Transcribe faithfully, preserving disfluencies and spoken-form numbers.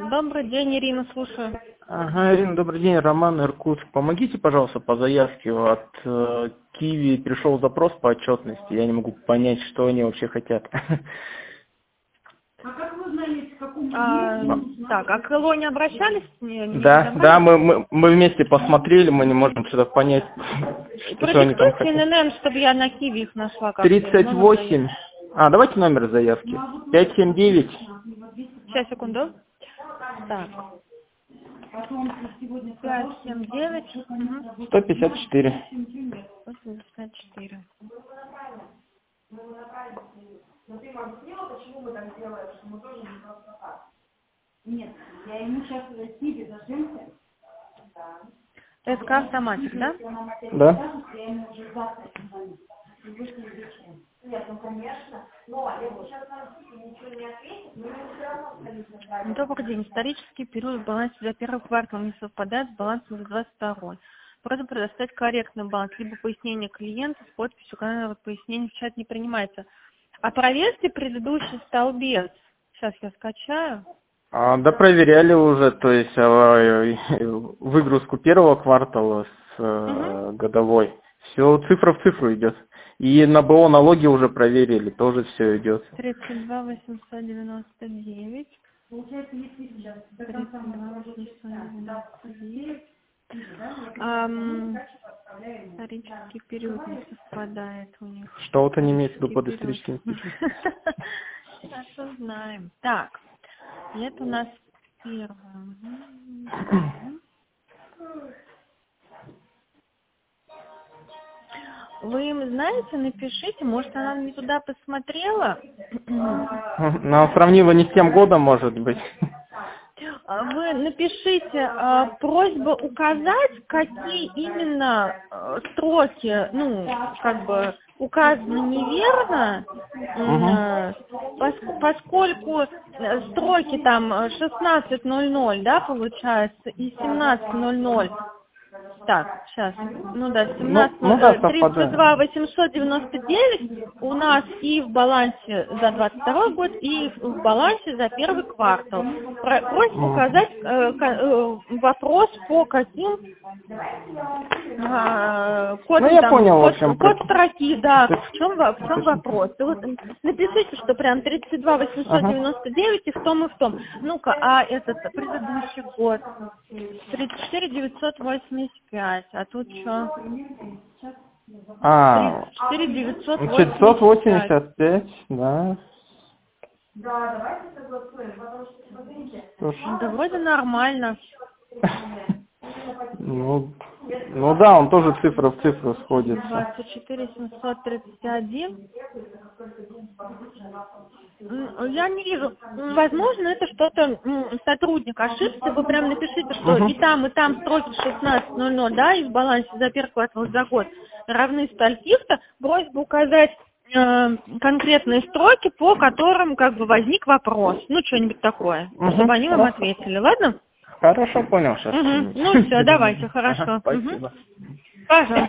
Добрый день, Ирина, слушаю. Ага, Ирина, добрый день, Роман, Иркутск. Помогите, пожалуйста, по заявке от э, Киви пришел запрос по отчетности. Я не могу понять, что они вообще хотят. А как вы знаете, в каком А, так, а к Эло не обращались? Не, не Да, нормально? да, мы, мы, мы вместе посмотрели, мы не можем что-то понять, что, что они там Продиктуйте хотят. эн эн эн, чтобы я на Киви их нашла. Как тридцать восемь. А, давайте номер заявки. пять семь девять. Сейчас, секунду. Так. пять семь девять. сто пятьдесят четыре. сто пятьдесят четыре. Но ты объяснила, почему мы так делаем, что мы тоже не просто так? Нет, я ему сейчас Киви зажимся. Да. это ка автоматик, да? Да. Я ему уже завтра позвоню. Нет, ну конечно. Но я сейчас на ничего не ответит, но ему все равно абсолютно. Добрый день. Исторический период в балансе за первый квартал не совпадает с балансом за двадцать второй. Просьба предоставить корректный баланс, либо пояснение клиента с подписью канала пояснений в чат не принимается. А проверьте предыдущий столбец. Сейчас я скачаю. А, да, проверяли уже, то есть а, выгрузку первого квартала с угу. годовой. Все цифра в цифру идет. И на БО налоги уже проверили, тоже все идет. тридцать два восемьсот девяносто девять. Получается, если сейчас тридцать два восемьсот девяносто девять. Um, исторический период не совпадает у них. Что вот они имеют в виду под историческим периодом? Сейчас узнаем. Так, это у нас первое. Вы им знаете, напишите, может, она не туда посмотрела? Она сравнила не с тем годом, может быть. Вы напишите э, просьбу указать, какие именно э, строки, ну, как бы указаны неверно, э, пос, поскольку строки там шестнадцать ноль ноль, да, получается, и семнадцать ноль ноль. Так, сейчас, ну да, семнадцать, ну, ну, да, тридцать два восемьсот девяносто девять у нас и в балансе за двадцать второй год, и в балансе за первый квартал. Просим указать э, э, вопрос по каким э, код, ну, я там, понял, код, в общем, код строки, да, в чем, в чем вопрос. И вот напишите, что прям тридцать два восемьсот девяносто девять и в том и в том. Ну-ка, а этот предыдущий год тридцать четыре девятьсот восемьдесят пять, а тут что? А, тридцать четыре девятьсот восемьдесят пять, да. Да, давайте согласуем, потому что, смотрите. Да вроде нормально. Ну, ну да, он тоже цифра в цифру сходится. двадцать четыре семьсот тридцать один. Я не вижу. Возможно, это что-то сотрудник ошибся. Вы прям напишите, что и там, и там строки шестнадцать ноль ноль, да, и в балансе за первый квартал за год равны стольких-то. Просьба указать э, конкретные строки, по которым как бы возник вопрос. Ну, что-нибудь такое, угу. Чтобы они вам ответили, ладно? Хорошо, понял сейчас. Угу. Ну все, давайте, хорошо. Ага, спасибо. Угу. Пожалуйста.